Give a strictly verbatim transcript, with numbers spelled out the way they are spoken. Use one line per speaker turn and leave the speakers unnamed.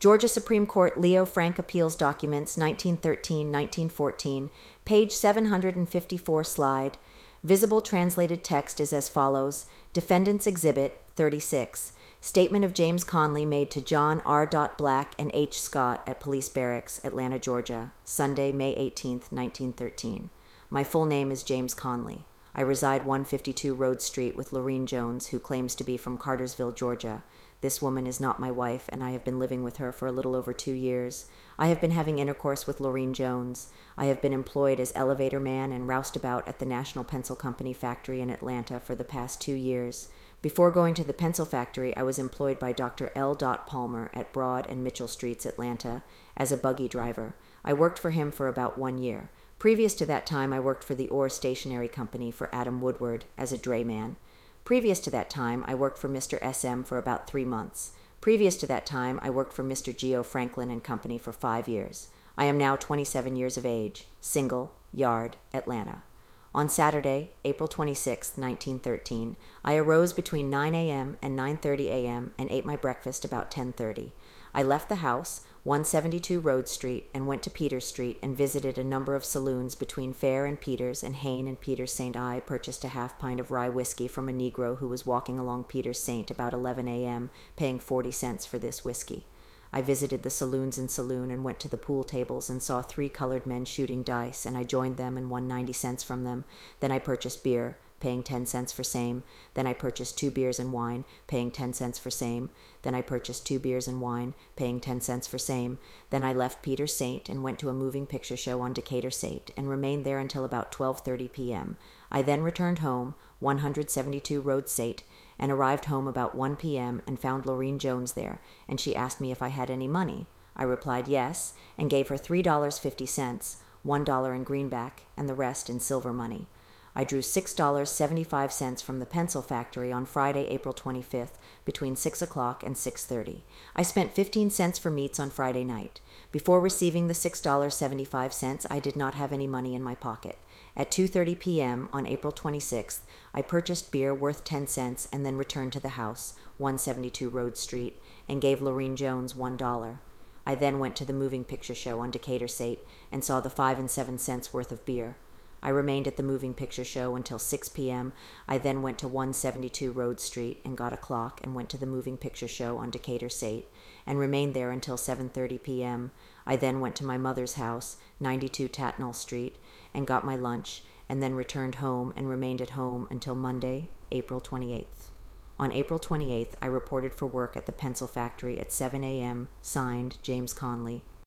Georgia Supreme Court Leo Frank Appeals Documents, nineteen thirteen to nineteen fourteen, page seven hundred fifty-four slide. Visible translated text is as follows. Defendant's Exhibit thirty-six. Statement of James Conley made to John R. Black and H. Scott at Police Barracks, Atlanta, Georgia, Sunday, May eighteenth, nineteen thirteen. My full name is James Conley. I reside one fifty-two Rhodes Street with Lorene Jones, who claims to be from Cartersville, Georgia. This woman is not my wife, and I have been living with her for a little over two years. I have been having intercourse with Lorene Jones. I have been employed as elevator man and roustabout at the National Pencil Company factory in Atlanta for the past two years. Before going to the pencil factory, I was employed by Doctor L. Palmer at Broad and Mitchell Streets, Atlanta, as a buggy driver. I worked for him for about one year. Previous to that time, I worked for the Orr Stationery Company for Adam Woodward as a drayman. Previous to that time, I worked for Mister S M for about three months. Previous to that time, I worked for Mister Geo Franklin and Company for five years. I am now twenty-seven years of age, single, yard, Atlanta. On Saturday, April twenty-sixth, nineteen thirteen, I arose between nine a.m. and nine thirty a.m. and ate my breakfast about ten thirty. I left the house, one seventy-two Rhodes Street, and went to Peters Street and visited a number of saloons between Fair and Peters, and Hain and Peters Saint I purchased a half pint of rye whiskey from a Negro who was walking along Peters Saint about eleven a.m., paying forty cents for this whiskey. I visited the saloons and saloon and went to the pool tables and saw three colored men shooting dice, and I joined them and won ninety cents from them. Then I purchased beer, paying ten cents for same. Then I purchased two beers and wine, paying ten cents for same. Then I purchased two beers and wine, paying ten cents for same. Then I left Peters Saint and went to a moving picture show on Decatur Saint and remained there until about twelve thirty p.m. I then returned home, one seventy-two Rhodes Saint, and arrived home about one p.m. and found Lorene Jones there, and she asked me if I had any money. I replied yes, and gave her three dollars and fifty cents, one dollar in greenback, and the rest in silver money. I drew six dollars and seventy-five cents from the pencil factory on Friday, April twenty-fifth, between six o'clock and six thirty. I spent fifteen cents for meats on Friday night. Before receiving the six dollars and seventy-five cents, I did not have any money in my pocket. At two thirty p.m. on April twenty-sixth, I purchased beer worth ten cents and then returned to the house, one seventy-two Rhodes Street, and gave Lorene Jones one dollar. I then went to the moving picture show on Decatur Saint and saw the five and seven cents worth of beer. I remained at the moving picture show until six p.m. I then went to one seventy-two Rhodes Street and got a clock and went to the moving picture show on Decatur Saint and remained there until seven thirty p.m. I then went to my mother's house, ninety-two Tatnall Street, and got my lunch, and then returned home and remained at home until Monday, April twenty-eighth. On April twenty-eighth, I reported for work at the pencil factory at seven a.m., signed James Conley.